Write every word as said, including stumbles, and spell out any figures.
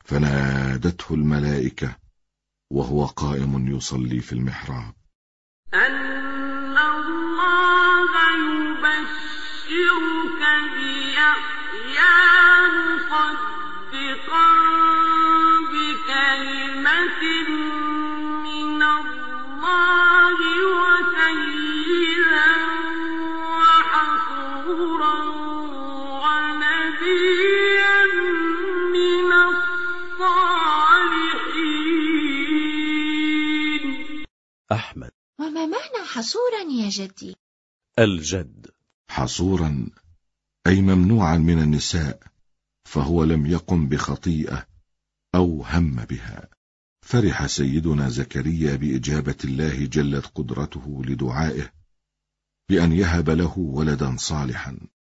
فنادته الملائكة وهو قائم يصلي في المحراب أن الله يبشرك بيحيى مصدقا بكلمة من الله وسيدا وحصورا ونبيا من الصالحين. أحمد: وما معنى حصورا يا جدي؟ الجد: حصورا أي ممنوعا من النساء، فهو لم يقم بخطيئة أو هم بها. فرح سيدنا زكريا بإجابة الله جلت قدرته لدعائه بأن يهب له ولدا صالحا،